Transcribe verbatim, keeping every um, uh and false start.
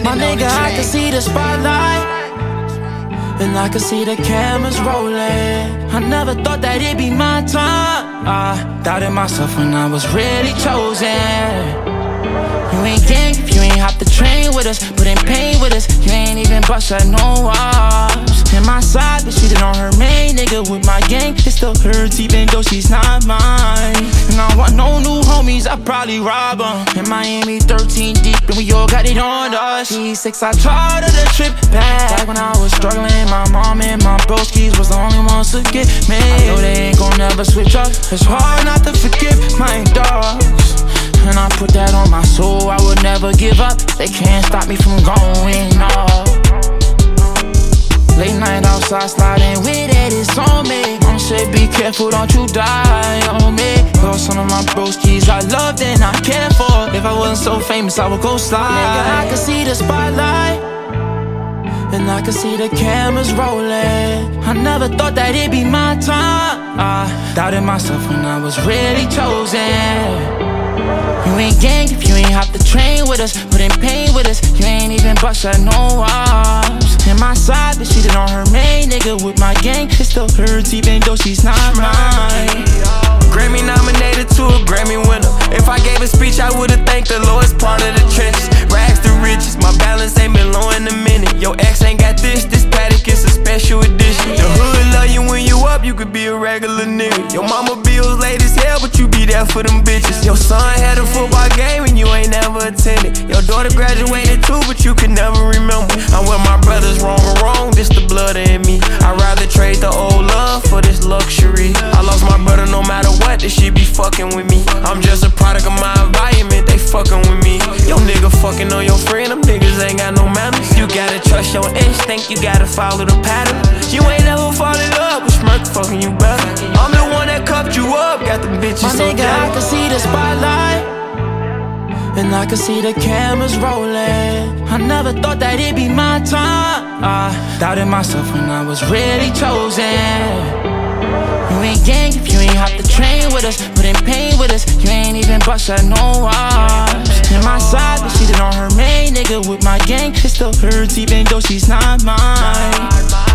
My nigga, I can see the spotlight, and I can see the cameras rolling. I never thought that it'd be my time. I doubted myself when I was really chosen. You ain't gang if you ain't hop the train with us, put in pain with us. You ain't even bust at no walls. In my side, but she did on her main nigga with my gang. It still hurts even though she's not mine. And I want no new homies, I probably rob them. In Miami, thirteen deep, and we all got it on us. G six, I tried to the trip back. Back when I was struggling, my mom and my broskies was the only ones to get me. I know they ain't gon' never switch up. It's hard not to forgive my dogs, and I put that on my soul, I would never give up. They can't stop me from going off. Late night outside sliding with it, it's on me. Mom said be careful, don't you die on me. Lost some of my broskies I loved and I cared for. If I wasn't so famous, I would go slide. Nigga, I can see the spotlight, and I can see the cameras rolling. I never thought that it'd be my time. I doubted myself when I was really chosen. You ain't gang if you ain't hop the train with us, put in pain with us. You ain't even bust at no walls. In my side, but she did on her main nigga with my gang. It still hurts even though she's not mine. Grammy nominated to a Grammy winner. If I gave a speech, I would've thanked the Lord's part of the trenches. Rags to riches, my balance ain't been low in a minute. Your ex ain't got this, this paddock is a special edition. The hood love you when you up, you could be a regular nigga. Your mama bills late as hell, but you be there for them bitches. Your son had a football game and you ain't never attended. Your daughter graduated too, but you could never remember. I'm with my brothers, wrong or wrong, this the blood in me. I'd rather trade the old love for this luxury. I lost my brother no matter what, this shit be fucking with me. I'm just a product of my environment, they fucking with me. Yo nigga fucking on your friend, them niggas ain't got no manners. You gotta trust your instinct, you gotta follow the pattern. You ain't never fall in love with Smirk fucking you better. I'm the one that cuffed you up, got them bitches My so nigga, down. I can see the spotlight, and I can see the cameras rolling. I never thought that it'd be my time. I doubted myself when I was really chosen. You ain't gang if you ain't hop the train with us, put in pain with us. You ain't even bust at no walls. In my side, but she did on her main nigga with my gang. It still hurts even though she's not mine.